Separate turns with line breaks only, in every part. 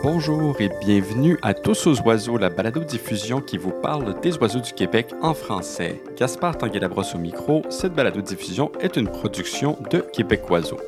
Bonjour et bienvenue à Tous aux oiseaux, la balado-diffusion qui vous parle des oiseaux du Québec en français. Gaspard Tanguay-Labrosse au micro, cette balado-diffusion est une production de Québec Oiseaux.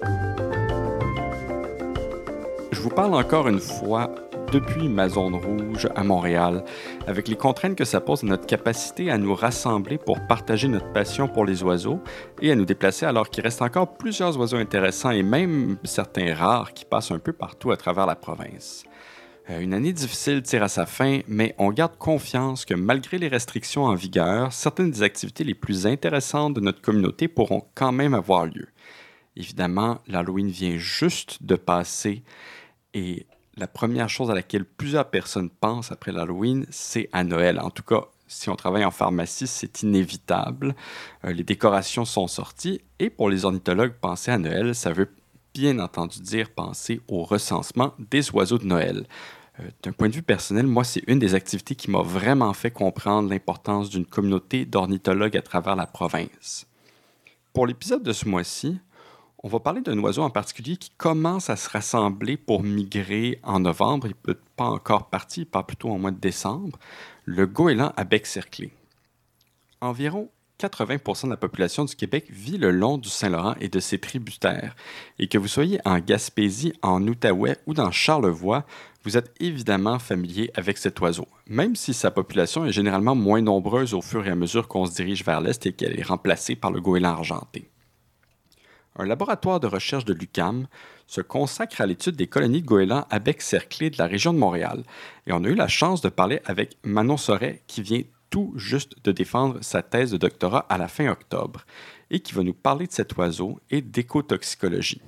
Je vous parle encore une fois depuis ma zone rouge à Montréal, avec les contraintes que ça pose à notre capacité à nous rassembler pour partager notre passion pour les oiseaux et à nous déplacer alors qu'il reste encore plusieurs oiseaux intéressants et même certains rares qui passent un peu partout à travers la province. Une année difficile tire à sa fin, mais on garde confiance que malgré les restrictions en vigueur, certaines des activités les plus intéressantes de notre communauté pourront quand même avoir lieu. Évidemment, l'Halloween vient juste de passer et la première chose à laquelle plusieurs personnes pensent après l'Halloween, c'est à Noël. En tout cas, si on travaille en pharmacie, c'est inévitable. Les décorations sont sorties et pour les ornithologues, penser à Noël, ça veut bien entendu dire penser au recensement des oiseaux de Noël. D'un point de vue personnel, moi, c'est une des activités qui m'a vraiment fait comprendre l'importance d'une communauté d'ornithologues à travers la province. Pour l'épisode de ce mois-ci, on va parler d'un oiseau en particulier qui commence à se rassembler pour migrer en novembre. Il n'est pas encore parti, il part plutôt au mois de décembre. Le goéland à bec cerclé. Environ 80% de la population du Québec vit le long du Saint-Laurent et de ses tributaires. Et que vous soyez en Gaspésie, en Outaouais ou dans Charlevoix, vous êtes évidemment familier avec cet oiseau, même si sa population est généralement moins nombreuse au fur et à mesure qu'on se dirige vers l'est et qu'elle est remplacée par le goéland argenté. Un laboratoire de recherche de l'UQAM se consacre à l'étude des colonies de goélands à bec cerclé de la région de Montréal. Et on a eu la chance de parler avec Manon Sorey, qui vient tout juste de défendre sa thèse de doctorat à la fin octobre, et qui va nous parler de cet oiseau et d'écotoxicologie.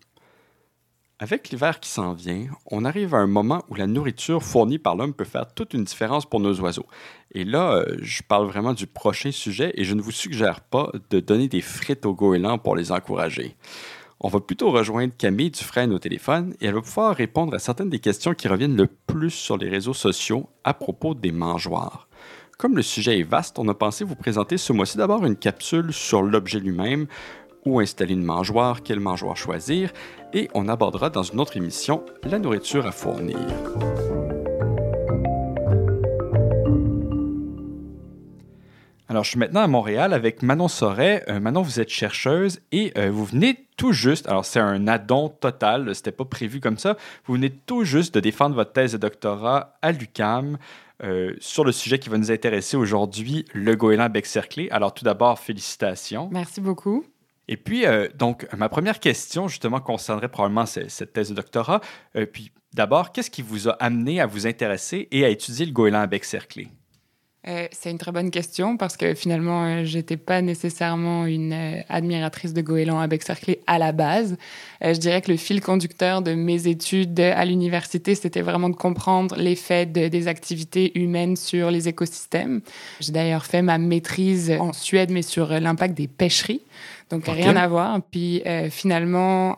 Avec l'hiver qui s'en vient, on arrive à un moment où la nourriture fournie par l'homme peut faire toute une différence pour nos oiseaux. Et là, je parle vraiment du prochain sujet et je ne vous suggère pas de donner des frites aux goélands pour les encourager. On va plutôt rejoindre Camille Dufresne au téléphone et elle va pouvoir répondre à certaines des questions qui reviennent le plus sur les réseaux sociaux à propos des mangeoires. Comme le sujet est vaste, on a pensé vous présenter ce mois-ci d'abord une capsule sur l'objet lui-même, où installer une mangeoire, quelle mangeoire choisir, et on abordera dans une autre émission la nourriture à fournir. Alors, je suis maintenant à Montréal avec Manon Sorey. Manon, vous êtes chercheuse et vous venez tout juste, alors c'est un addon total, c'était pas prévu comme ça, vous venez tout juste de défendre votre thèse de doctorat à l'UQAM sur le sujet qui va nous intéresser aujourd'hui, le goéland à bec cerclé. Alors, tout d'abord, félicitations.
Merci beaucoup.
Et puis, donc, ma première question, justement, concernerait probablement cette thèse de doctorat. Puis, d'abord, qu'est-ce qui vous a amené à vous intéresser et à étudier le goéland à bec cerclé?
C'est une très bonne question parce que finalement, je n'étais pas nécessairement une admiratrice de goéland à bec cerclé à la base. Je dirais que le fil conducteur de mes études à l'université, c'était vraiment de comprendre l'effet des activités humaines sur les écosystèmes. J'ai d'ailleurs fait ma maîtrise en Suède, mais sur l'impact des pêcheries. Donc, rien à voir. Puis, finalement,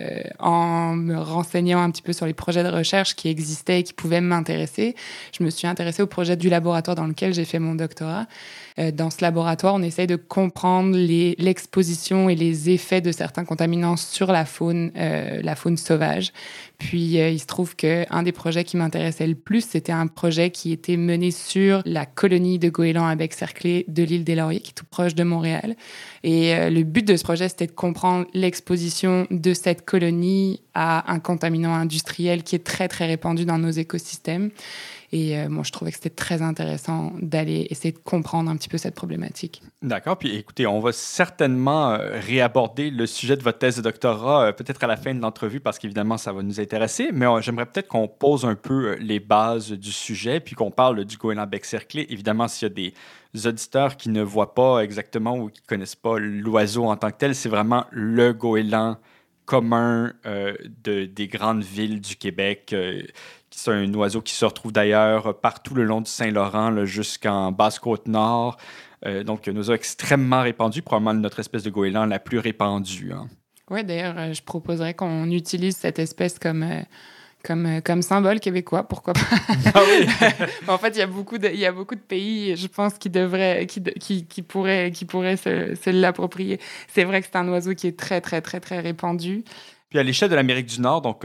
en me renseignant un petit peu sur les projets de recherche qui existaient et qui pouvaient m'intéresser, je me suis intéressée au projet du laboratoire dans lequel j'ai fait mon doctorat. Dans ce laboratoire, on essaye de comprendre l'exposition et les effets de certains contaminants sur la faune sauvage. Puis, il se trouve qu'un des projets qui m'intéressait le plus, c'était un projet qui était mené sur la colonie de goélands à bec cerclé de l'île des Lauriers, qui est tout proche de Montréal. Et le but de ce projet, c'était de comprendre l'exposition de cette colonie à un contaminant industriel qui est très, très répandu dans nos écosystèmes. Et moi, je trouvais que c'était très intéressant d'aller essayer de comprendre un petit peu cette problématique.
D'accord. Puis écoutez, on va certainement réaborder le sujet de votre thèse de doctorat peut-être à la fin de l'entrevue parce qu'évidemment, ça va nous intéresser. Mais j'aimerais peut-être qu'on pose un peu les bases du sujet puis qu'on parle du goéland bec cerclé. Évidemment, s'il y a des auditeurs qui ne voient pas exactement ou qui ne connaissent pas l'oiseau en tant que tel, c'est vraiment le goéland commun des grandes villes du Québec. C'est un oiseau qui se retrouve d'ailleurs partout le long du Saint-Laurent là, jusqu'en Basse-Côte-Nord. Donc, un oiseau extrêmement répandu, probablement notre espèce de goéland la plus répandue. Hein.
Oui, d'ailleurs, je proposerais qu'on utilise cette espèce comme symbole québécois, pourquoi pas.
Ah oui.
En fait, il y a beaucoup de pays, je pense, qui pourraient se l'approprier. C'est vrai que c'est un oiseau qui est très, très, très, très répandu.
Puis à l'échelle de l'Amérique du Nord, donc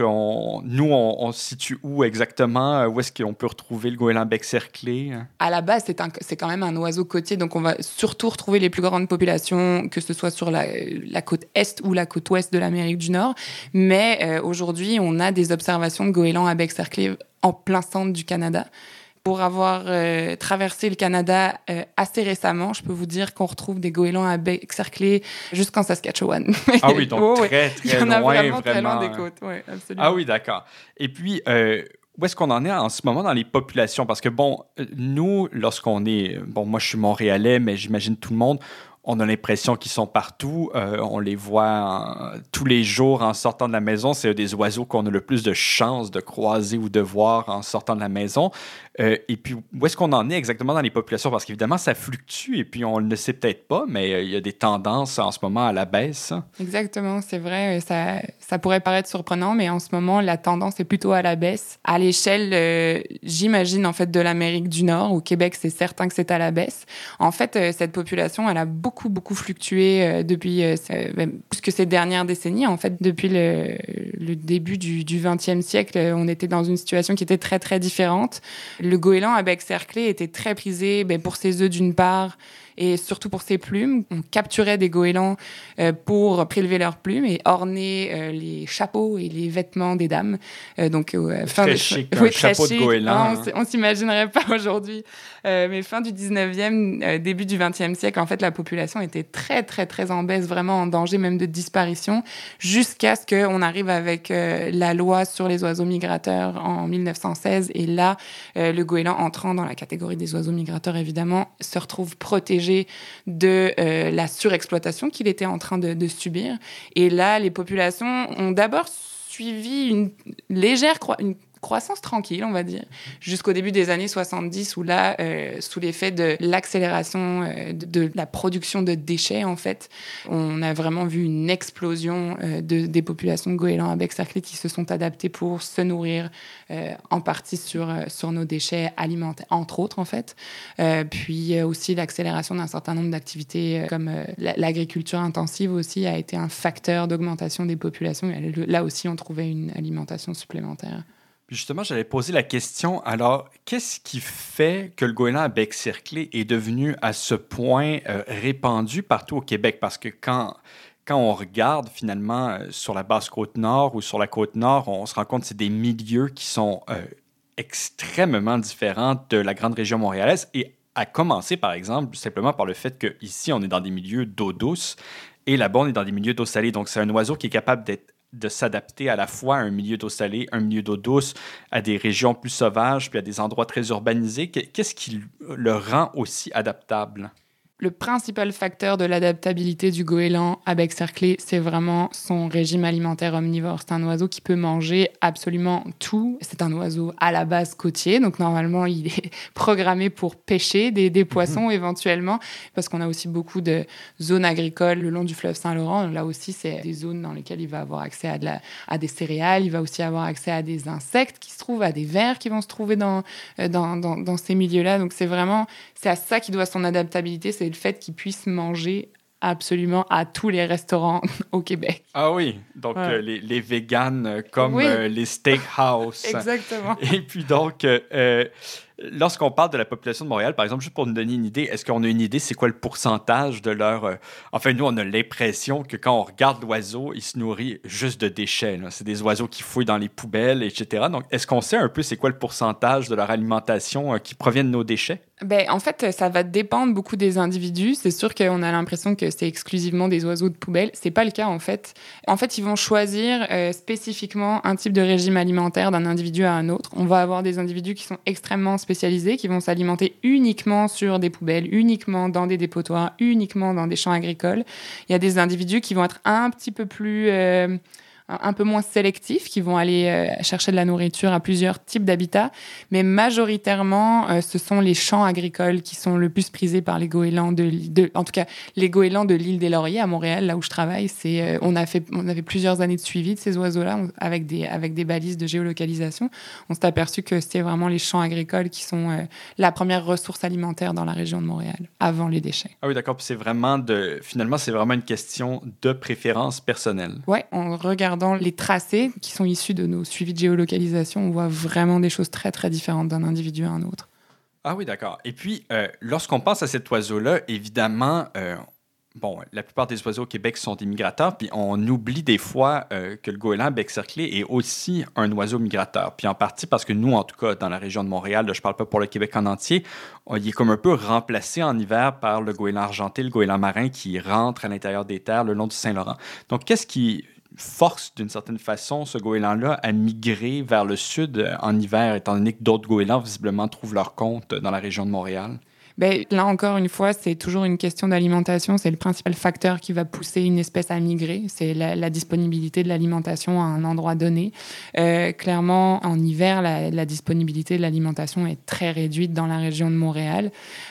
on se situe où exactement? Où est-ce qu'on peut retrouver le goéland bec cerclé?
À la base, c'est quand même un oiseau côtier, donc on va surtout retrouver les plus grandes populations, que ce soit sur la côte est ou la côte ouest de l'Amérique du Nord. Mais aujourd'hui, on a des observations de goélands à bec cerclé en plein centre du Canada. Pour avoir traversé le Canada assez récemment, je peux vous dire qu'on retrouve des goélands à bec cerclé jusqu'en Saskatchewan.
Ah oui, donc très, très loin. Il y en a
vraiment très loin des côtes, oui, absolument.
Ah oui, d'accord. Et puis, où est-ce qu'on en est en ce moment dans les populations? Parce que, bon, nous, lorsqu'on est... Bon, moi, je suis montréalais, mais j'imagine tout le monde... On a l'impression qu'ils sont partout. On les voit tous les jours en sortant de la maison. C'est des oiseaux qu'on a le plus de chances de croiser ou de voir en sortant de la maison. Et puis, où est-ce qu'on en est exactement dans les populations? Parce qu'évidemment, ça fluctue et puis on ne le sait peut-être pas, mais il y a des tendances en ce moment à la baisse.
Exactement, c'est vrai. Ça pourrait paraître surprenant, mais en ce moment, la tendance est plutôt à la baisse. À l'échelle, j'imagine, en fait, de l'Amérique du Nord. Au Québec, c'est certain que c'est à la baisse. En fait, cette population, elle a beaucoup fluctué depuis plus que ces dernières décennies. En fait, depuis le début du XXe siècle, on était dans une situation qui était très, très différente. Le goéland à bec cerclé était très prisé pour ses œufs d'une part, et surtout pour ses plumes. On capturait des goélands pour prélever leurs plumes et orner les chapeaux et les vêtements des dames.
Très chic, un chapeau de goéland.
On s'imaginerait pas aujourd'hui. Mais fin du 19e, début du 20e siècle, en fait, la population était très, très, très en baisse, vraiment en danger même de disparition, jusqu'à ce qu'on arrive avec la loi sur les oiseaux migrateurs en 1916. Et là, le goéland, entrant dans la catégorie des oiseaux migrateurs, évidemment, se retrouve protégé de la surexploitation qu'il était en train de subir. Et là, les populations ont d'abord suivi une légère croissance tranquille, on va dire, jusqu'au début des années 70, où là, sous l'effet de l'accélération de la production de déchets, en fait, on a vraiment vu une explosion des populations de goélands à bec cerclé qui se sont adaptées pour se nourrir en partie sur nos déchets alimentaires, entre autres, en fait. Puis aussi, l'accélération d'un certain nombre d'activités comme l'agriculture intensive aussi a été un facteur d'augmentation des populations. Et là aussi, on trouvait une alimentation supplémentaire.
Puis justement, j'allais poser la question, alors, qu'est-ce qui fait que le goéland à bec cerclé est devenu à ce point répandu partout au Québec? Parce que quand on regarde finalement sur la Basse-Côte-Nord ou sur la Côte-Nord, on se rend compte que c'est des milieux qui sont extrêmement différents de la grande région montréalaise. Et à commencer, par exemple, simplement par le fait qu'ici, on est dans des milieux d'eau douce et là-bas, on est dans des milieux d'eau salée. Donc, c'est un oiseau qui est capable de s'adapter à la fois à un milieu d'eau salée, un milieu d'eau douce, à des régions plus sauvages, puis à des endroits très urbanisés. Qu'est-ce qui le rend aussi adaptable?
Le principal facteur de l'adaptabilité du goéland à bec cerclé, c'est vraiment son régime alimentaire omnivore. C'est un oiseau qui peut manger absolument tout. C'est un oiseau à la base côtier, donc normalement, il est programmé pour pêcher des poissons éventuellement, parce qu'on a aussi beaucoup de zones agricoles le long du fleuve Saint-Laurent. Là aussi, c'est des zones dans lesquelles il va avoir accès à des céréales, il va aussi avoir accès à des insectes qui se trouvent, à des vers qui vont se trouver dans ces milieux-là. Donc c'est à ça qu'il doit son adaptabilité, c'est le fait qu'il puisse manger absolument à tous les restaurants au Québec.
Ah oui, donc les véganes comme les steakhouse.
Exactement.
Et puis donc, lorsqu'on parle de la population de Montréal, par exemple, juste pour nous donner une idée, est-ce qu'on a une idée, c'est quoi le pourcentage de leur... Enfin, nous, on a l'impression que quand on regarde l'oiseau, il se nourrit juste de déchets. Là. C'est des oiseaux qui fouillent dans les poubelles, etc. Donc, est-ce qu'on sait un peu c'est quoi le pourcentage de leur alimentation qui provient de nos déchets?
En fait, ça va dépendre beaucoup des individus. C'est sûr qu'on a l'impression que c'est exclusivement des oiseaux de poubelle. C'est pas le cas, en fait. En fait, ils vont choisir spécifiquement un type de régime alimentaire d'un individu à un autre. On va avoir des individus qui sont extrêmement spécialisés, qui vont s'alimenter uniquement sur des poubelles, uniquement dans des dépotoirs, uniquement dans des champs agricoles. Il y a des individus qui vont être un petit peu plus... un peu moins sélectifs, qui vont aller chercher de la nourriture à plusieurs types d'habitats, mais majoritairement, ce sont les champs agricoles qui sont le plus prisés par les goélands en tout cas, les goélands de l'île des Lauriers à Montréal, là où je travaille. On avait plusieurs années de suivi de ces oiseaux-là avec des balises de géolocalisation. On s'est aperçu que c'est vraiment les champs agricoles qui sont la première ressource alimentaire dans la région de Montréal, avant les déchets.
Ah oui, d'accord. Puis finalement, c'est vraiment une question de préférence personnelle.
Oui, on regarde regardant les tracés qui sont issus de nos suivis de géolocalisation, on voit vraiment des choses très, très différentes d'un individu à un autre.
Ah oui, d'accord. Et puis, lorsqu'on pense à cet oiseau-là, évidemment, la plupart des oiseaux au Québec sont des migrateurs, puis on oublie des fois que le goéland à bec cerclé est aussi un oiseau migrateur. Puis en partie parce que nous, en tout cas, dans la région de Montréal, là, je ne parle pas pour le Québec en entier, il est comme un peu remplacé en hiver par le goéland argenté, le goéland marin qui rentre à l'intérieur des terres le long du Saint-Laurent. Donc, qu'est-ce qui force d'une certaine façon ce goéland-là à migrer vers le sud en hiver, étant donné que d'autres goélands visiblement trouvent leur compte dans la région de Montréal?
Ben, là, encore une fois, c'est toujours une question d'alimentation. C'est le principal facteur qui va pousser une espèce à migrer. C'est la disponibilité de l'alimentation à un endroit donné. Clairement, en hiver, la disponibilité de l'alimentation est très réduite dans la région de Montréal.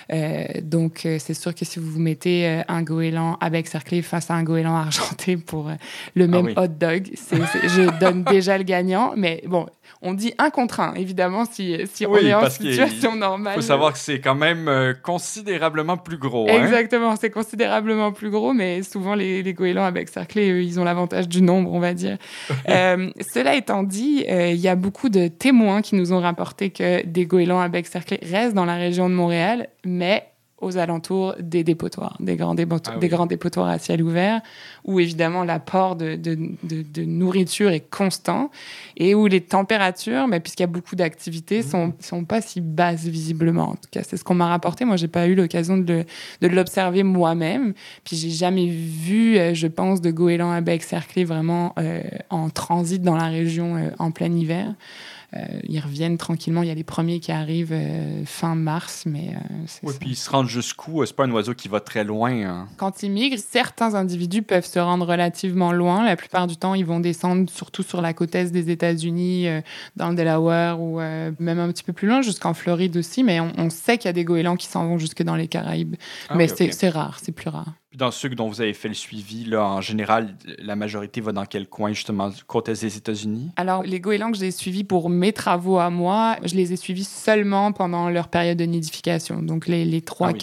Donc, c'est sûr que si vous mettez un goéland à bec cerclé face à un goéland argenté pour le même hot dog, je donne déjà le gagnant. Mais bon, on dit 1 contre 1, évidemment, si on est en situation normale.
Il faut savoir que c'est quand même considérablement plus gros.
Exactement, c'est considérablement plus gros, mais souvent les goélands à bec cerclé, eux, ils ont l'avantage du nombre, on va dire. Cela étant dit, il y a beaucoup de témoins qui nous ont rapporté que des goélands à bec cerclé restent dans la région de Montréal, mais aux alentours des dépotoirs, des grands dépotoirs à ciel ouvert, où évidemment l'apport de nourriture est constant et où les températures, puisqu'il y a beaucoup d'activités, sont pas si basses visiblement. En tout cas, c'est ce qu'on m'a rapporté. Moi, j'ai pas eu l'occasion de l'observer moi-même. Puis j'ai jamais vu, je pense, de goélands à bec cerclé vraiment en transit dans la région en plein hiver. Ils reviennent tranquillement. Il y a les premiers qui arrivent fin mars, mais c'est ça.
Puis ils se rendent jusqu'où? C'est pas un oiseau qui va très loin. Hein.
Quand ils migrent, certains individus peuvent se rendre relativement loin. La plupart du temps, ils vont descendre surtout sur la côte est des États-Unis, dans le Delaware ou même un petit peu plus loin, jusqu'en Floride aussi. Mais on sait qu'il y a des goélands qui s'en vont jusque dans les Caraïbes. Mais c'est rare, c'est plus rare.
Dans ceux dont vous avez fait le suivi, là, en général, la majorité va dans quel coin, justement, côte est des États-Unis?
Alors, les goélands que j'ai suivis pour mes travaux à moi, je les ai suivis seulement pendant leur période de nidification. Donc, les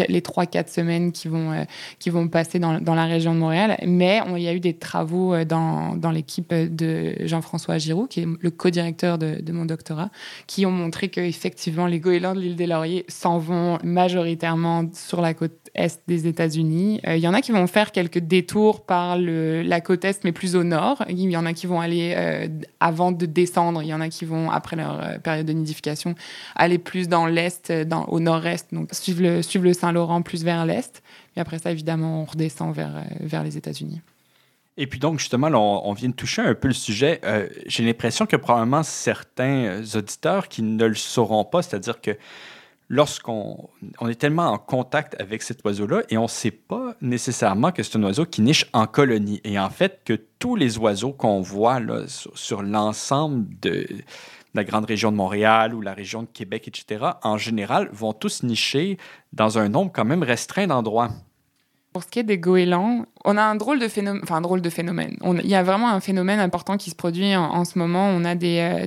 3-4 semaines qui vont passer dans la région de Montréal. Mais il y a eu des travaux dans l'équipe de Jean-François Giroux, qui est le co-directeur de mon doctorat, qui ont montré qu'effectivement, les goélands de l'île des Lauriers s'en vont majoritairement sur la côte est des États-Unis. Il y en a qui vont faire quelques détours par la côte est, mais plus au nord. Il y en a qui vont aller avant de descendre. Il y en a qui vont, après leur période de nidification, aller plus dans l'est, au nord-est, donc suivre le Saint-Laurent plus vers l'est. Et après ça, évidemment, on redescend vers les États-Unis.
Et puis donc, justement, là, on vient de toucher un peu le sujet. J'ai l'impression que probablement certains auditeurs qui ne le sauront pas, c'est-à-dire que lorsqu'on est tellement en contact avec cet oiseau-là et on ne sait pas nécessairement que c'est un oiseau qui niche en colonie. Et en fait, que tous les oiseaux qu'on voit là, sur l'ensemble de la grande région de Montréal ou la région de Québec, etc., en général, vont tous nicher dans un nombre quand même restreint d'endroits.
Pour ce qui est des goélands, on a un drôle de phénomène. Il y a vraiment un phénomène important qui se produit en ce moment. On a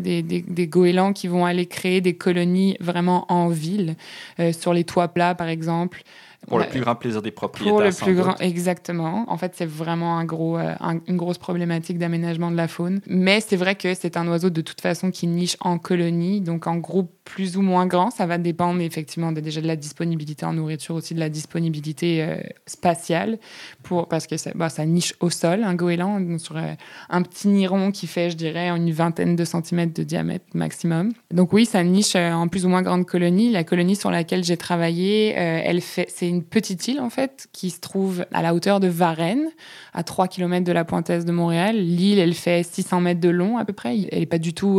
des goélands qui vont aller créer des colonies vraiment en ville, sur les toits plats, par exemple.
Pour le plus grand plaisir des propriétaires.
Pour le plus grand, exactement. En fait, c'est vraiment une grosse problématique d'aménagement de la faune. Mais c'est vrai que c'est un oiseau de toute façon qui niche en colonie, donc en groupe plus ou moins grand. Ça va dépendre effectivement déjà de la disponibilité en nourriture, aussi de la disponibilité spatiale, parce que ça niche au sol, un goéland, sur un petit niron qui fait, je dirais, une 20aine de centimètres de diamètre maximum. Donc oui, ça niche en plus ou moins grande colonie. La colonie sur laquelle j'ai travaillé, c'est une petite île, en fait, qui se trouve à la hauteur de Varennes, à 3 km de la pointe est de Montréal. L'île, elle fait 600 mètres de long, à peu près. Elle n'est pas du tout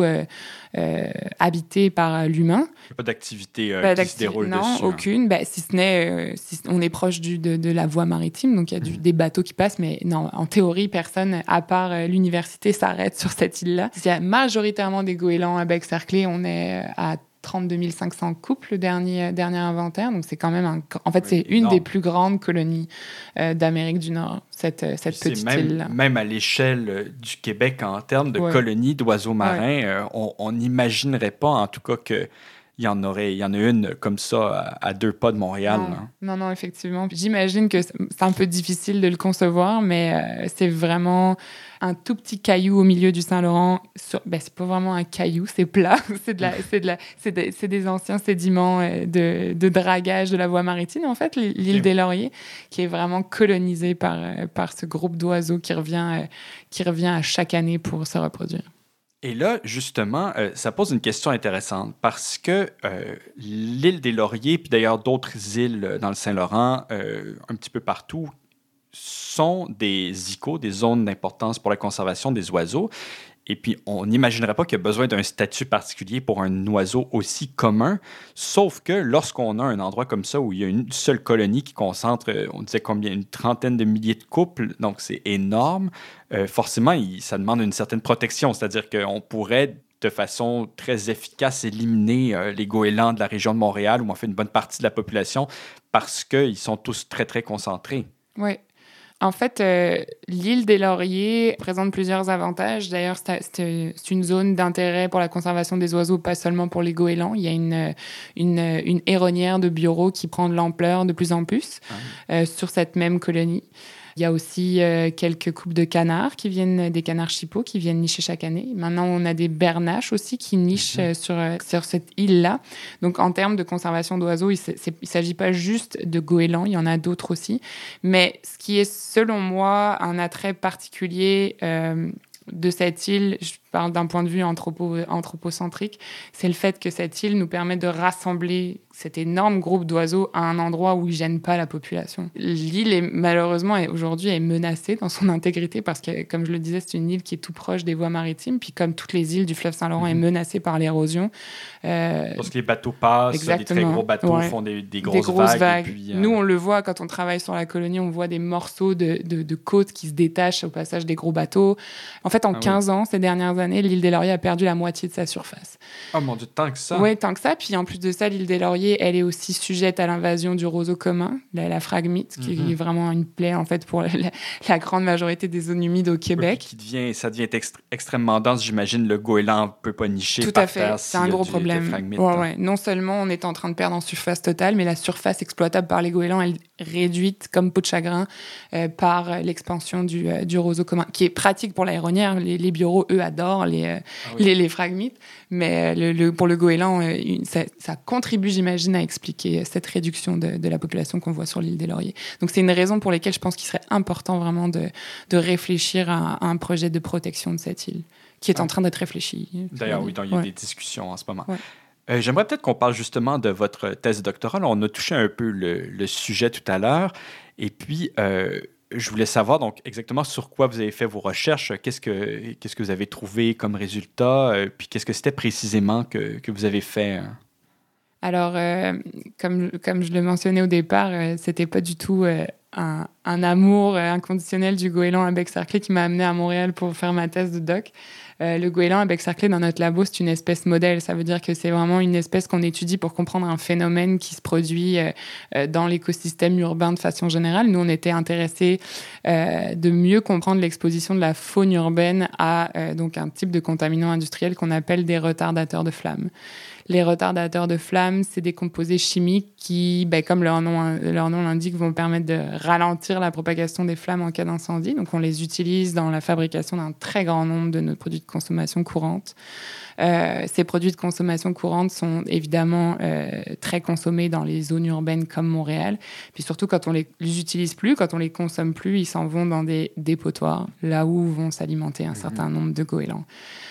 habitée par l'humain.
Il n'y a pas d'activité qui se déroule dessus.
Non, aucune. Si ce n'est... on est proche de la voie maritime, donc il y a des bateaux qui passent, mais non, en théorie, personne, à part l'université, s'arrête sur cette île-là. Il y a majoritairement des goélands à bec cerclé. On est à 32 500 couples, le dernier inventaire. Donc, c'est quand même c'est une des plus grandes colonies d'Amérique du Nord, cette petite île-là.
Même à l'échelle du Québec, en termes de colonies d'oiseaux marins, on n'imaginerait pas, en tout cas, que il y en a une comme ça à 2 pas de Montréal.
Non, effectivement. J'imagine que c'est un peu difficile de le concevoir, mais c'est vraiment un tout petit caillou au milieu du Saint-Laurent. C'est pas vraiment un caillou, c'est plat. C'est des anciens sédiments de dragage de la voie maritime, en fait, l'île des Lauriers, qui est vraiment colonisée par ce groupe d'oiseaux qui revient à chaque année pour se reproduire.
Et là, justement, ça pose une question intéressante parce que l'île des Lauriers, puis d'ailleurs d'autres îles dans le Saint-Laurent, un petit peu partout, sont des ICO, des zones d'importance pour la conservation des oiseaux. Et puis, on n'imaginerait pas qu'il y a besoin d'un statut particulier pour un oiseau aussi commun, sauf que lorsqu'on a un endroit comme ça où il y a une seule colonie qui concentre, on disait combien, une trentaine de milliers de couples, donc c'est énorme, forcément, ça demande une certaine protection, c'est-à-dire qu'on pourrait de façon très efficace éliminer les goélands de la région de Montréal, ou en fait une bonne partie de la population, parce qu'ils sont tous très, très concentrés.
Oui. En fait, l'île des Lauriers présente plusieurs avantages. D'ailleurs, c'est une zone d'intérêt pour la conservation des oiseaux, pas seulement pour les goélands. Il y a une héronnière de bureaux qui prend de l'ampleur de plus en plus sur cette même colonie. Il y a aussi quelques couples de canards des canards chippeaux qui viennent nicher chaque année. Maintenant, on a des bernaches aussi qui nichent sur cette île-là. Donc, en termes de conservation d'oiseaux, il ne s'agit pas juste de goélands, il y en a d'autres aussi. Mais ce qui est, selon moi, un attrait particulier de cette île, je parle d'un point de vue anthropocentrique, c'est le fait que cette île nous permet de rassembler cet énorme groupe d'oiseaux à un endroit où ils ne gênent pas la population. L'île, malheureusement, aujourd'hui, est menacée dans son intégrité parce que, comme je le disais, c'est une île qui est tout proche des voies maritimes. Puis comme toutes les îles du fleuve Saint-Laurent est menacée par l'érosion.
Parce que les bateaux passent,
exactement.
des très gros bateaux font des grosses vagues. Et puis,
Nous, on le voit quand on travaille sur la colonie, on voit des morceaux de côtes qui se détachent au passage des gros bateaux. En fait, en 15 ans, ces dernières années, l'île des Lauriers a perdu la moitié de sa surface.
Oh mon Dieu, tant que ça!
Oui, tant que ça. Puis en plus de ça, l'île des Lauriers, elle est aussi sujette à l'invasion du roseau commun, la phragmite, qui est vraiment une plaie en fait pour la grande majorité des zones humides au Québec.
Ça devient extrêmement dense, j'imagine. Le goéland ne peut pas nicher
tout
par
à fait.
terre.
C'est un gros problème. Ouais. Non seulement on est en train de perdre en surface totale, mais la surface exploitable par les goélands, elle est réduite comme peau de chagrin par l'expansion du roseau commun, qui est pratique pour l'aéronnière. Les bureaux, eux, adorent les phragmites, mais pour le goéland, ça contribue, j'imagine, à expliquer cette réduction de la population qu'on voit sur l'île des Lauriers. Donc c'est une raison pour laquelle je pense qu'il serait important vraiment de réfléchir à un projet de protection de cette île, qui est en train d'être réfléchi.
D'ailleurs, oui, il y a des discussions en ce moment. Ouais. J'aimerais peut-être qu'on parle justement de votre thèse doctorale. On a touché un peu le sujet tout à l'heure. Et puis, je voulais savoir donc exactement sur quoi vous avez fait vos recherches, qu'est-ce que vous avez trouvé comme résultat, puis qu'est-ce que c'était précisément que vous avez fait.
Alors, comme je le mentionnais au départ, c'était pas du tout un amour inconditionnel du goéland à bec cerclé qui m'a amené à Montréal pour faire ma thèse de doc. Le goéland à bec cerclé dans notre labo, c'est une espèce modèle. Ça veut dire que c'est vraiment une espèce qu'on étudie pour comprendre un phénomène qui se produit dans l'écosystème urbain de façon générale. Nous, on était intéressés de mieux comprendre l'exposition de la faune urbaine à donc un type de contaminant industriel qu'on appelle des retardateurs de flammes. Les retardateurs de flammes, c'est des composés chimiques qui, comme leur nom l'indique, vont permettre de ralentir la propagation des flammes en cas d'incendie. Donc, on les utilise dans la fabrication d'un très grand nombre de nos produits de consommation courante. Ces produits de consommation courante sont évidemment très consommés dans les zones urbaines comme Montréal. Puis surtout, quand on les utilise plus, quand on les consomme plus, ils s'en vont dans des dépotoirs, là où vont s'alimenter un certain nombre de goélands.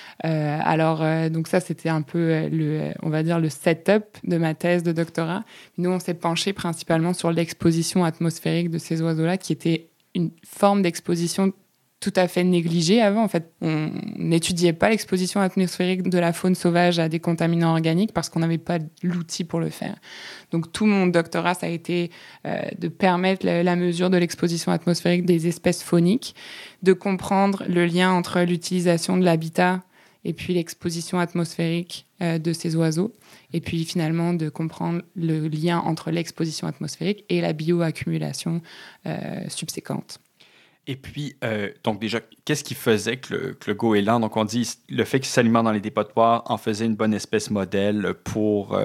Donc ça, c'était un peu on va dire le setup de ma thèse de doctorat. Nous, on s'est penché principalement sur l'exposition atmosphérique de ces oiseaux-là, qui était une forme d'exposition tout à fait négligée avant. En fait, on n'étudiait pas l'exposition atmosphérique de la faune sauvage à des contaminants organiques parce qu'on n'avait pas l'outil pour le faire. Donc, tout mon doctorat, ça a été de permettre la mesure de l'exposition atmosphérique des espèces fauniques, de comprendre le lien entre l'utilisation de l'habitat et puis l'exposition atmosphérique de ces oiseaux, et puis finalement de comprendre le lien entre l'exposition atmosphérique et la bioaccumulation subséquente.
Et puis, donc déjà, qu'est-ce qui faisait que le goéland, donc on dit le fait qu'il s'alimente dans les dépotoirs en faisait une bonne espèce modèle pour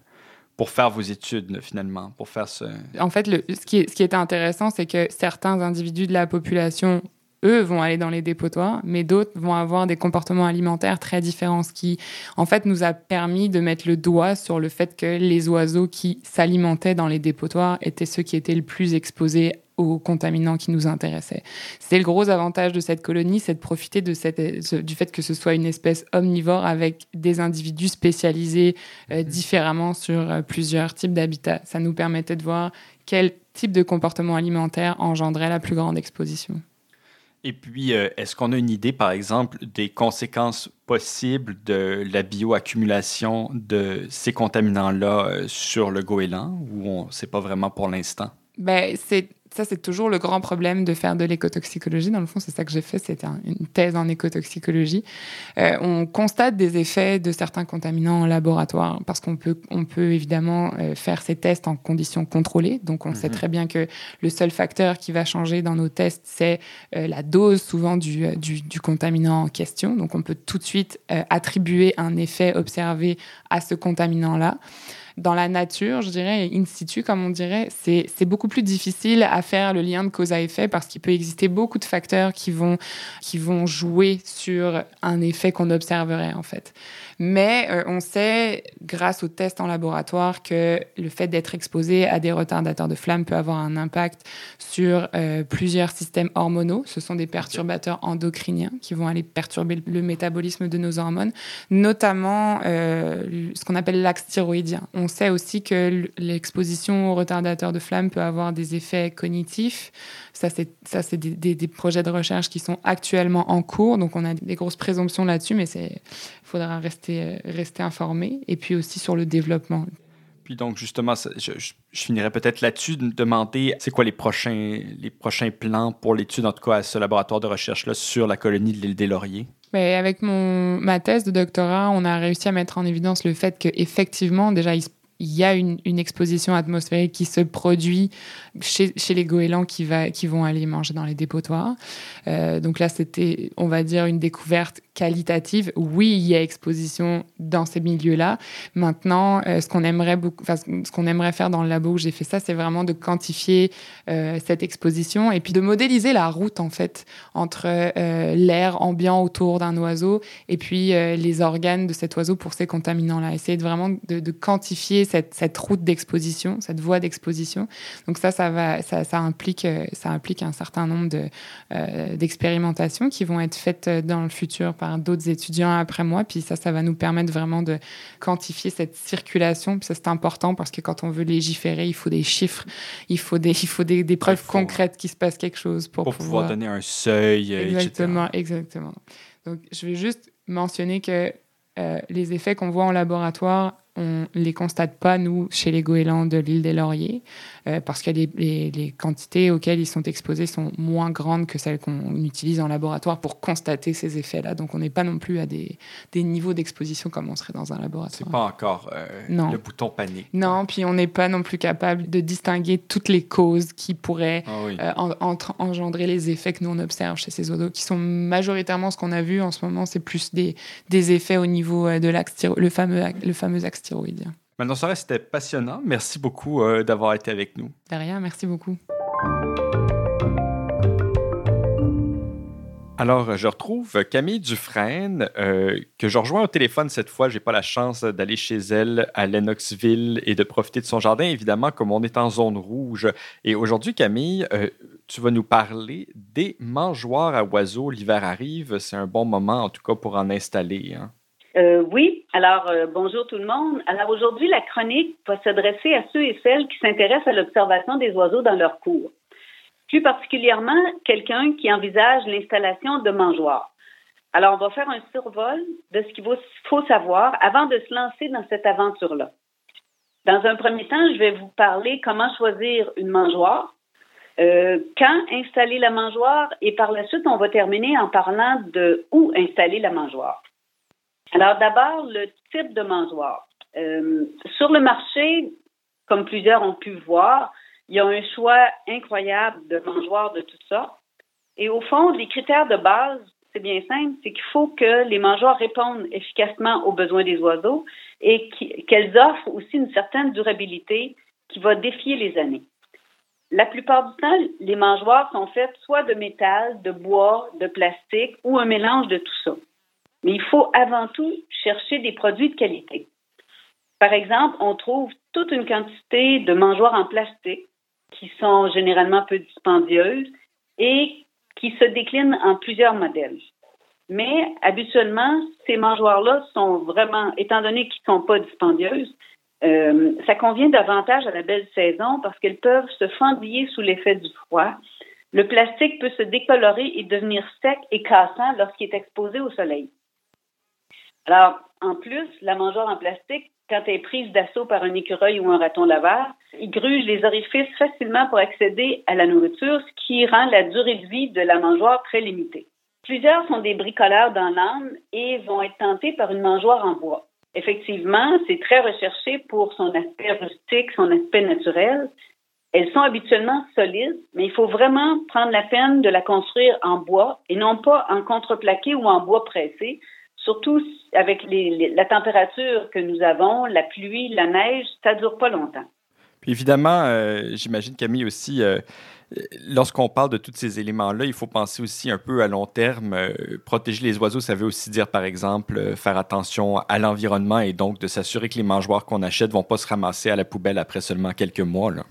faire vos études, là, finalement, pour faire ce...
En fait, ce qui était intéressant, c'est que certains individus de la population, eux, vont aller dans les dépotoirs, mais d'autres vont avoir des comportements alimentaires très différents, ce qui, en fait, nous a permis de mettre le doigt sur le fait que les oiseaux qui s'alimentaient dans les dépotoirs étaient ceux qui étaient le plus exposés aux contaminants qui nous intéressaient. C'est le gros avantage de cette colonie, c'est de profiter du fait que ce soit une espèce omnivore avec des individus spécialisés différemment sur plusieurs types d'habitats. Ça nous permettait de voir quel type de comportement alimentaire engendrait la plus grande exposition.
Et puis, est-ce qu'on a une idée, par exemple, des conséquences possibles de la bioaccumulation de ces contaminants-là sur le goéland, ou on ne sait pas vraiment pour l'instant?
Ben, c'est toujours le grand problème de faire de l'écotoxicologie. Dans le fond, c'est ça que j'ai fait. C'était une thèse en écotoxicologie. On constate des effets de certains contaminants en laboratoire parce qu'on peut évidemment faire ces tests en conditions contrôlées. Donc, on sait très bien que le seul facteur qui va changer dans nos tests, c'est la dose souvent du contaminant en question. Donc, on peut tout de suite attribuer un effet observé à ce contaminant-là. Dans la nature, je dirais, in situ, comme on dirait, c'est beaucoup plus difficile à faire le lien de cause à effet parce qu'il peut exister beaucoup de facteurs qui vont jouer sur un effet qu'on observerait, en fait. Mais on sait, grâce aux tests en laboratoire, que le fait d'être exposé à des retardateurs de flamme peut avoir un impact sur plusieurs systèmes hormonaux. Ce sont des perturbateurs endocriniens qui vont aller perturber le métabolisme de nos hormones, notamment ce qu'on appelle l'axe thyroïdien. On sait aussi que l'exposition aux retardateurs de flamme peut avoir des effets cognitifs. Ça, c'est des projets de recherche qui sont actuellement en cours. Donc, on a des grosses présomptions là-dessus, mais il faudra rester informé. Et puis aussi sur le développement.
Puis donc, justement, je finirais peut-être là-dessus de me demander c'est quoi les prochains plans pour l'étude, en tout cas à ce laboratoire de recherche-là, sur la colonie de l'île des Lauriers?
Mais avec ma thèse de doctorat, on a réussi à mettre en évidence le fait qu'effectivement, déjà, il y a une exposition atmosphérique qui se produit chez les goélands qui vont aller manger dans les dépotoirs. Donc là, c'était, on va dire, une découverte qualitative. Oui, il y a exposition dans ces milieux-là. Maintenant, ce qu'on aimerait faire dans le labo où j'ai fait ça, c'est vraiment de quantifier cette exposition et puis de modéliser la route, en fait, entre l'air ambiant autour d'un oiseau et puis les organes de cet oiseau pour ces contaminants-là. Essayer vraiment de quantifier cette route d'exposition, cette voie d'exposition. Donc ça implique un certain nombre d'expérimentations qui vont être faites dans le futur par d'autres étudiants après moi. Puis ça va nous permettre vraiment de quantifier cette circulation. Puis ça, c'est important parce que quand on veut légiférer, il faut des chiffres, il faut des preuves concrètes qu'il se passe quelque chose pour
pouvoir donner un seuil,
exactement,
etc.
Exactement. Donc, je vais juste mentionner que les effets qu'on voit en laboratoire, on ne les constate pas, nous, chez les goélands de l'île des Lauriers, parce que les quantités auxquelles ils sont exposés sont moins grandes que celles qu'on utilise en laboratoire pour constater ces effets-là. Donc, on n'est pas non plus à des niveaux d'exposition comme on serait dans un laboratoire.
C'est pas encore le bouton panique.
Non, puis on n'est pas non plus capable de distinguer toutes les causes qui pourraient engendrer les effets que nous, on observe chez ces oiseaux, qui sont majoritairement, ce qu'on a vu en ce moment, c'est plus des effets au niveau de le fameux axe thyroïdien.
Maintenant, ça c'était passionnant. Merci beaucoup d'avoir été avec nous.
De rien, merci beaucoup.
Alors, je retrouve Camille Dufresne, que je rejoins au téléphone cette fois. Je n'ai pas la chance d'aller chez elle à Lennoxville et de profiter de son jardin, évidemment, comme on est en zone rouge. Et aujourd'hui, Camille, tu vas nous parler des mangeoires à oiseaux. L'hiver arrive, c'est un bon moment, en tout cas, pour en installer. Hein.
Oui, alors bonjour tout le monde. Alors aujourd'hui, la chronique va s'adresser à ceux et celles qui s'intéressent à l'observation des oiseaux dans leur cours. Plus particulièrement, quelqu'un qui envisage l'installation de mangeoires. Alors, on va faire un survol de ce qu'il faut savoir avant de se lancer dans cette aventure-là. Dans un premier temps, je vais vous parler comment choisir une mangeoire, quand installer la mangeoire, et par la suite, on va terminer en parlant de où installer la mangeoire. Alors, d'abord, le type de mangeoire. Sur le marché, comme plusieurs ont pu voir, il y a un choix incroyable de mangeoires de toutes sortes. Et au fond, les critères de base, c'est bien simple, c'est qu'il faut que les mangeoires répondent efficacement aux besoins des oiseaux et qu'elles offrent aussi une certaine durabilité qui va défier les années. La plupart du temps, les mangeoires sont faites soit de métal, de bois, de plastique ou un mélange de tout ça. Mais il faut avant tout chercher des produits de qualité. Par exemple, on trouve toute une quantité de mangeoires en plastique qui sont généralement peu dispendieuses et qui se déclinent en plusieurs modèles. Mais habituellement, ces mangeoires-là sont vraiment, étant donné qu'ils ne sont pas dispendieuses, ça convient davantage à la belle saison parce qu'elles peuvent se fendiller sous l'effet du froid. Le plastique peut se décolorer et devenir sec et cassant lorsqu'il est exposé au soleil. Alors, en plus, la mangeoire en plastique, quand elle est prise d'assaut par un écureuil ou un raton laveur, il gruge les orifices facilement pour accéder à la nourriture, ce qui rend la durée de vie de la mangeoire très limitée. Plusieurs sont des bricoleurs dans l'âme et vont être tentés par une mangeoire en bois. Effectivement, c'est très recherché pour son aspect rustique, son aspect naturel. Elles sont habituellement solides, mais il faut vraiment prendre la peine de la construire en bois et non pas en contreplaqué ou en bois pressé, surtout avec la température que nous avons, la pluie, la neige, ça ne dure pas longtemps.
Puis évidemment, j'imagine, Camille, aussi, lorsqu'on parle de tous ces éléments-là, il faut penser aussi un peu à long terme. Protéger les oiseaux, ça veut aussi dire, par exemple, faire attention à l'environnement et donc de s'assurer que les mangeoires qu'on achète ne vont pas se ramasser à la poubelle après seulement quelques mois, là.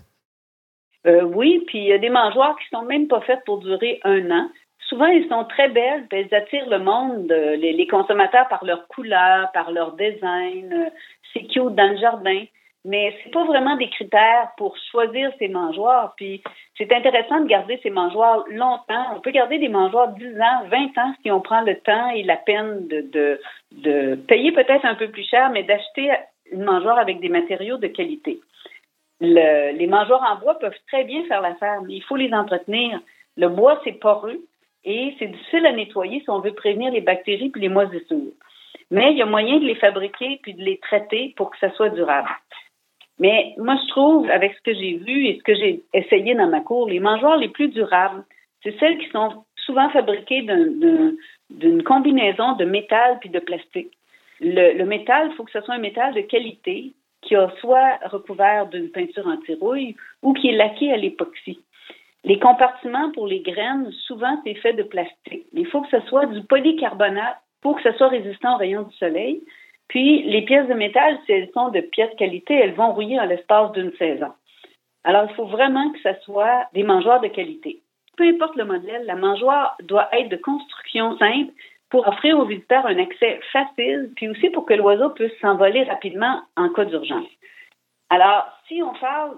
Oui, puis il y a des mangeoires qui ne sont même pas faites pour durer 1 an. Souvent, elles sont très belles, puis elles attirent le monde, les consommateurs par leur couleur, par leur design. C'est cute dans le jardin. Mais c'est pas vraiment des critères pour choisir ces mangeoires. Puis c'est intéressant de garder ces mangeoires longtemps. On peut garder des mangeoires 10 ans, 20 ans si on prend le temps et la peine de payer peut-être un peu plus cher, mais d'acheter une mangeoire avec des matériaux de qualité. Les mangeoires en bois peuvent très bien faire l'affaire, mais il faut les entretenir. Le bois, c'est poreux et c'est difficile à nettoyer si on veut prévenir les bactéries puis les moisissures. Mais il y a moyen de les fabriquer puis de les traiter pour que ça soit durable. Mais moi, je trouve, avec ce que j'ai vu et ce que j'ai essayé dans ma cour, les mangeoires les plus durables, c'est celles qui sont souvent fabriquées d'une combinaison de métal puis de plastique. Le métal, il faut que ce soit un métal de qualité qui a soit recouvert d'une peinture anti-rouille ou qui est laqué à l'époxy. Les compartiments pour les graines, souvent, c'est fait de plastique. Mais il faut que ce soit du polycarbonate pour que ce soit résistant aux rayons du soleil. Puis, les pièces de métal, si elles sont de pièce qualité, elles vont rouiller en l'espace d'une saison. Alors, il faut vraiment que ce soit des mangeoires de qualité. Peu importe le modèle, la mangeoire doit être de construction simple pour offrir aux visiteurs un accès facile, puis aussi pour que l'oiseau puisse s'envoler rapidement en cas d'urgence. Alors, si on parle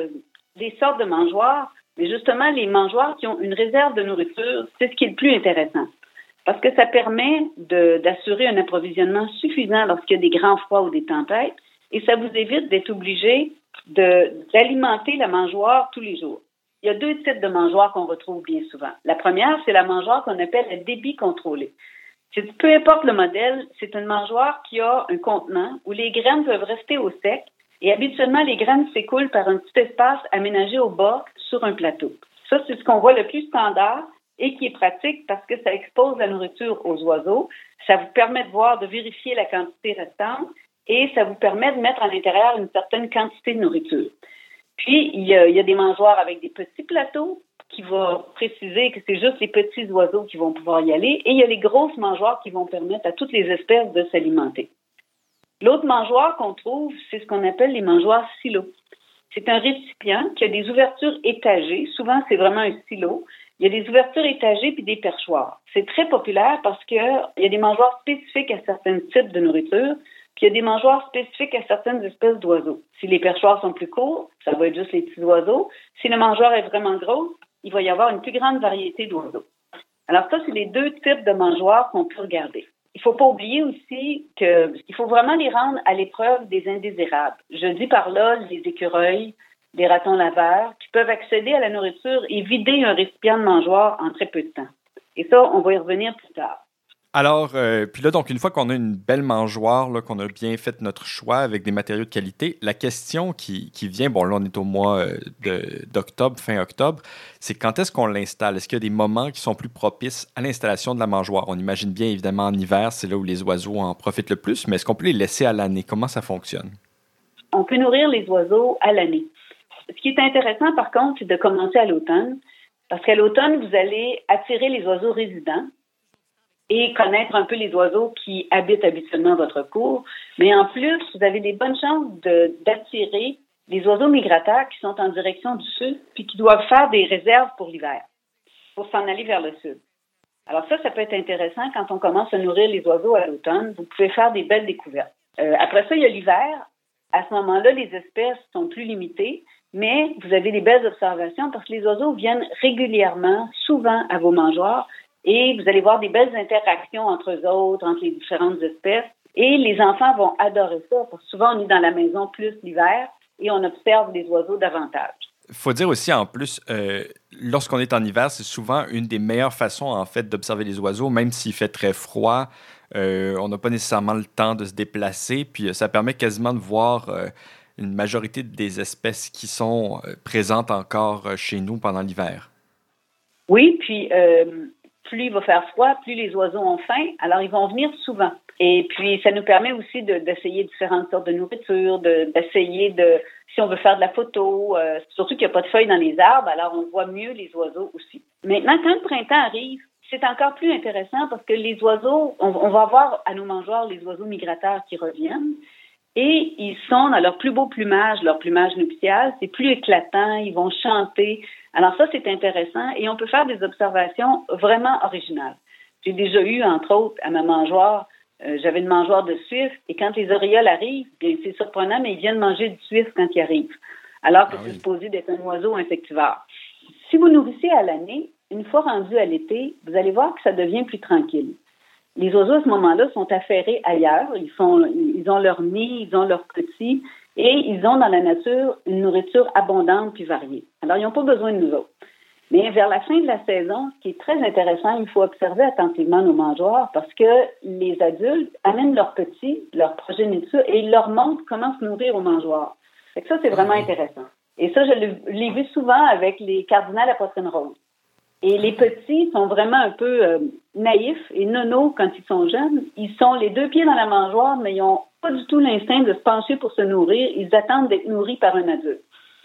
des sortes de mangeoires, mais justement, les mangeoires qui ont une réserve de nourriture, c'est ce qui est le plus intéressant. Parce que ça permet d'assurer un approvisionnement suffisant lorsqu'il y a des grands froids ou des tempêtes, et ça vous évite d'être obligé d'alimenter la mangeoire tous les jours. Il y a 2 types de mangeoires qu'on retrouve bien souvent. La première, c'est la mangeoire qu'on appelle le débit contrôlé. Peu importe le modèle, c'est une mangeoire qui a un contenant où les graines peuvent rester au sec et habituellement, les graines s'écoulent par un petit espace aménagé au bas sur un plateau. Ça, c'est ce qu'on voit le plus standard et qui est pratique parce que ça expose la nourriture aux oiseaux. Ça vous permet de vérifier la quantité restante et ça vous permet de mettre à l'intérieur une certaine quantité de nourriture. Puis, il y a des mangeoires avec des petits plateaux qui vont préciser que c'est juste les petits oiseaux qui vont pouvoir y aller. Et il y a les grosses mangeoires qui vont permettre à toutes les espèces de s'alimenter. L'autre mangeoire qu'on trouve, c'est ce qu'on appelle les mangeoires silos. C'est un récipient qui a des ouvertures étagées. Souvent, c'est vraiment un silo. Il y a des ouvertures étagées puis des perchoirs. C'est très populaire parce qu'il y a des mangeoires spécifiques à certains types de nourriture, puis il y a des mangeoires spécifiques à certaines espèces d'oiseaux. Si les perchoirs sont plus courts, ça va être juste les petits oiseaux. Si le mangeoire est vraiment gros, il va y avoir une plus grande variété d'oiseaux. Alors ça, c'est les 2 types de mangeoires qu'on peut regarder. Il ne faut pas oublier aussi qu'il faut vraiment les rendre à l'épreuve des indésirables. Je dis par là les écureuils, les ratons laveurs, qui peuvent accéder à la nourriture et vider un récipient de mangeoire en très peu de temps. Et ça, on va y revenir plus tard.
Alors, puis là, donc, une fois qu'on a une belle mangeoire, là, qu'on a bien fait notre choix avec des matériaux de qualité, la question qui vient, bon, là, on est au mois d'octobre, fin octobre, c'est quand est-ce qu'on l'installe? Est-ce qu'il y a des moments qui sont plus propices à l'installation de la mangeoire? On imagine bien, évidemment, en hiver, c'est là où les oiseaux en profitent le plus, mais est-ce qu'on peut les laisser à l'année? Comment ça fonctionne?
On peut nourrir les oiseaux à l'année. Ce qui est intéressant, par contre, c'est de commencer à l'automne, parce qu'à l'automne, vous allez attirer les oiseaux résidents et connaître un peu les oiseaux qui habitent habituellement votre cour. Mais en plus, vous avez des bonnes chances d'attirer les oiseaux migrateurs qui sont en direction du sud puis qui doivent faire des réserves pour l'hiver, pour s'en aller vers le sud. Alors ça peut être intéressant quand on commence à nourrir les oiseaux à l'automne. Vous pouvez faire des belles découvertes. Après ça, il y a l'hiver. À ce moment-là, les espèces sont plus limitées, mais vous avez des belles observations parce que les oiseaux viennent régulièrement, souvent à vos mangeoires, et vous allez voir des belles interactions entre eux autres, entre les différentes espèces. Et les enfants vont adorer ça, parce que souvent, on est dans la maison plus l'hiver et on observe les oiseaux davantage.
Il faut dire aussi, en plus, lorsqu'on est en hiver, c'est souvent une des meilleures façons, en fait, d'observer les oiseaux, même s'il fait très froid. On n'a pas nécessairement le temps de se déplacer, puis ça permet quasiment de voir une majorité des espèces qui sont présentes encore chez nous pendant l'hiver.
Oui, puis plus il va faire froid, plus les oiseaux ont faim, alors ils vont venir souvent. Et puis, ça nous permet aussi d'essayer différentes sortes de nourriture, d'essayer si on veut faire de la photo, surtout qu'il n'y a pas de feuilles dans les arbres, alors on voit mieux les oiseaux aussi. Maintenant, quand le printemps arrive, c'est encore plus intéressant parce que les oiseaux, on va avoir à nos mangeoires les oiseaux migrateurs qui reviennent et ils sont dans leur plus beau plumage, leur plumage nuptial, c'est plus éclatant, ils vont chanter. Alors ça, c'est intéressant et on peut faire des observations vraiment originales. J'ai déjà eu, entre autres, à ma mangeoire, j'avais une mangeoire de suif et quand les orioles arrivent, bien c'est surprenant, mais ils viennent manger du suif quand ils arrivent, alors que c'est supposé d'être un oiseau insectivore. Si vous nourrissez à l'année, une fois rendu à l'été, vous allez voir que ça devient plus tranquille. Les oiseaux, à ce moment-là, sont affairés ailleurs. Ils ont leur nid, ils ont leurs petits, et ils ont dans la nature une nourriture abondante puis variée. Alors, ils n'ont pas besoin de nous autres. Mais vers la fin de la saison, ce qui est très intéressant, il faut observer attentivement nos mangeoires parce que les adultes amènent leurs petits, leur progéniture, et ils leur montrent comment se nourrir aux mangeoires. Fait que ça, c'est vraiment intéressant. Et ça, je l'ai vu souvent avec les cardinals à poitrine rose. Et les petits sont vraiment un peu naïfs et nonos quand ils sont jeunes. Ils sont les deux pieds dans la mangeoire, mais ils n'ont pas du tout l'instinct de se pencher pour se nourrir. Ils attendent d'être nourris par un adulte.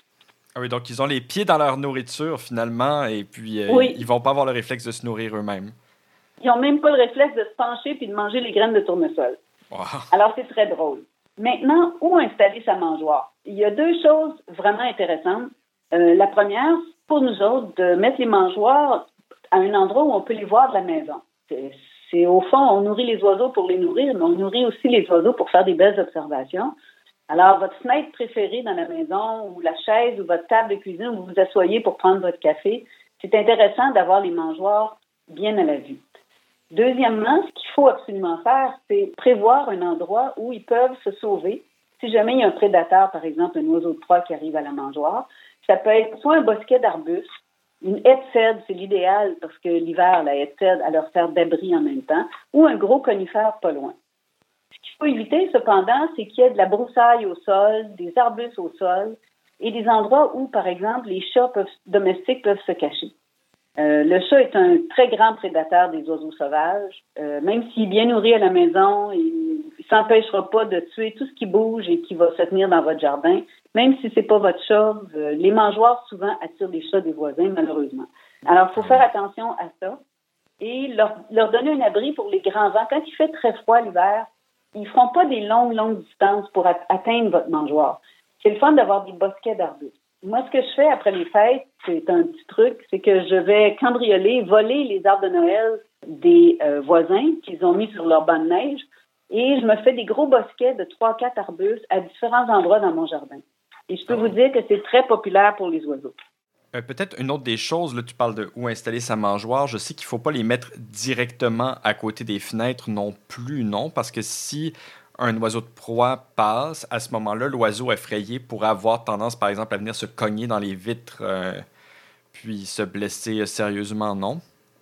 Ah oui, donc ils ont les pieds dans leur nourriture finalement, et puis
oui.
Ils vont pas avoir le réflexe de se nourrir eux-mêmes.
Ils n'ont même pas le réflexe de se pencher puis de manger les graines de tournesol.
Wow.
Alors, c'est très drôle. Maintenant, où installer sa mangeoire? Il y a deux choses vraiment intéressantes. La première, pour nous autres, de mettre les mangeoires à un endroit où on peut les voir de la maison. C'est au fond, on nourrit les oiseaux pour les nourrir, mais on nourrit aussi les oiseaux pour faire des belles observations. Alors, votre fenêtre préférée dans la maison, ou la chaise, ou votre table de cuisine où vous vous asseyez pour prendre votre café, c'est intéressant d'avoir les mangeoires bien à la vue. Deuxièmement, ce qu'il faut absolument faire, c'est prévoir un endroit où ils peuvent se sauver. Si jamais il y a un prédateur, par exemple un oiseau de proie qui arrive à la mangeoire, ça peut être soit un bosquet d'arbustes, une haie de cèdre, c'est l'idéal parce que l'hiver, la haie de cèdre, elle leur sert d'abri en même temps, ou un gros conifère pas loin. Ce qu'il faut éviter, cependant, c'est qu'il y ait de la broussaille au sol, des arbustes au sol et des endroits où, par exemple, les chats domestiques peuvent se cacher. Le chat est un très grand prédateur des oiseaux sauvages. Même s'il est bien nourri à la maison, il ne s'empêchera pas de tuer tout ce qui bouge et qui va se tenir dans votre jardin. Même si ce n'est pas votre chat, les mangeoires souvent attirent les chats des voisins, malheureusement. Alors, il faut faire attention à ça et leur donner un abri pour les grands vents. Quand il fait très froid l'hiver, ils ne feront pas des longues distances pour atteindre votre mangeoire. C'est le fun d'avoir des bosquets d'arbustes. Moi, ce que je fais après les fêtes, c'est un petit truc, c'est que je vais cambrioler, voler les arbres de Noël des voisins qu'ils ont mis sur leur banc de neige et je me fais des gros bosquets de 3-4 arbustes à différents endroits dans mon jardin. Et je peux vous dire que c'est très populaire pour les oiseaux.
Peut-être une autre des choses, là, tu parles de où installer sa mangeoire. Je sais qu'il ne faut pas les mettre directement à côté des fenêtres non plus, non, parce que si un oiseau de proie passe, à ce moment-là, l'oiseau effrayé pourrait avoir tendance, par exemple, à venir se cogner dans les vitres puis se blesser sérieusement, non?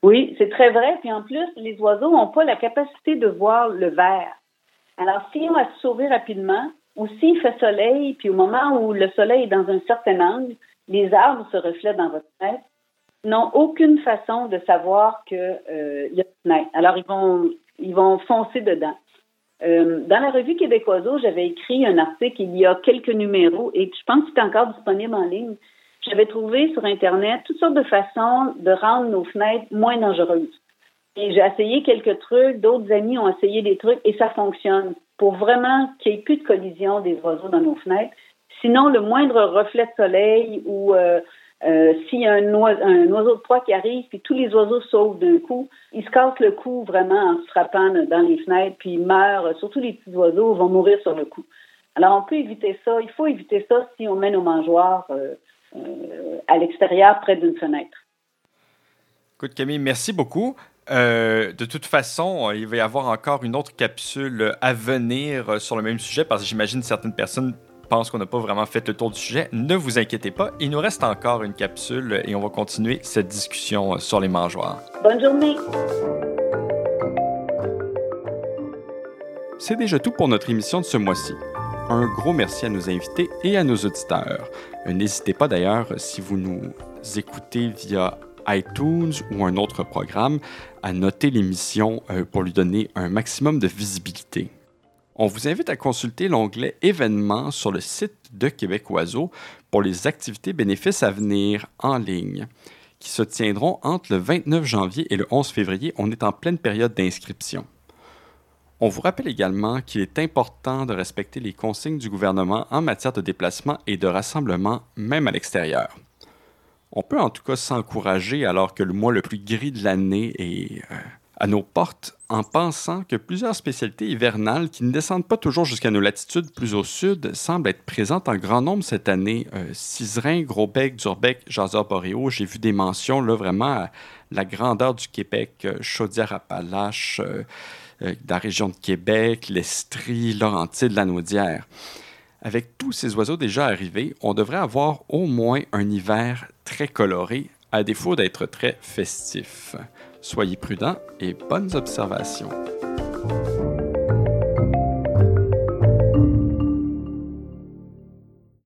Oui, c'est très vrai. Puis en plus, les oiseaux n'ont pas la capacité de voir le vert. Alors, si on va se sauver rapidement, ou s'il fait soleil, puis au moment où le soleil est dans un certain angle, les arbres se reflètent dans votre fenêtre, n'ont aucune façon de savoir qu'il y a une fenêtre. Alors, ils vont foncer dedans. Dans la revue Québec Oiseau, j'avais écrit un article il y a quelques numéros et je pense que c'est encore disponible en ligne. J'avais trouvé sur Internet toutes sortes de façons de rendre nos fenêtres moins dangereuses. Et j'ai essayé quelques trucs, d'autres amis ont essayé des trucs et ça fonctionne pour vraiment qu'il n'y ait plus de collision des oiseaux dans nos fenêtres. Sinon, le moindre reflet de soleil ou s'il y a un oiseau de proie qui arrive puis tous les oiseaux sautent d'un coup, ils se cassent le cou vraiment en se frappant dans les fenêtres puis ils meurent. Surtout les petits oiseaux vont mourir sur le coup. Alors, on peut éviter ça. Il faut éviter ça si on met nos mangeoires à l'extérieur près d'une fenêtre.
Écoute, Camille, merci beaucoup. De toute façon, il va y avoir encore une autre capsule à venir sur le même sujet parce que j'imagine certaines personnes pensent qu'on n'a pas vraiment fait le tour du sujet. Ne vous inquiétez pas, il nous reste encore une capsule et on va continuer cette discussion sur les mangeoires.
Bonne journée!
C'est déjà tout pour notre émission de ce mois-ci. Un gros merci à nos invités et à nos auditeurs. N'hésitez pas d'ailleurs, si vous nous écoutez via iTunes ou un autre programme, à noter l'émission pour lui donner un maximum de visibilité. On vous invite à consulter l'onglet Événements sur le site de Québec Oiseau pour les activités bénéfices à venir en ligne, qui se tiendront entre le 29 janvier et le 11 février. On est en pleine période d'inscription. On vous rappelle également qu'il est important de respecter les consignes du gouvernement en matière de déplacement et de rassemblement, même à l'extérieur. On peut en tout cas s'encourager alors que le mois le plus gris de l'année est à nos portes en pensant que plusieurs spécialités hivernales qui ne descendent pas toujours jusqu'à nos latitudes plus au sud semblent être présentes en grand nombre cette année. Cizerin, Gros-bec, Durbec, Jaseur boréaux, j'ai vu des mentions là, vraiment à la grandeur du Québec, Chaudière-Appalaches, de la région de Québec, l'Estrie, Laurentides, Lanaudière. Avec tous ces oiseaux déjà arrivés, on devrait avoir au moins un hiver très coloré, à défaut d'être très festif. Soyez prudents et bonnes observations.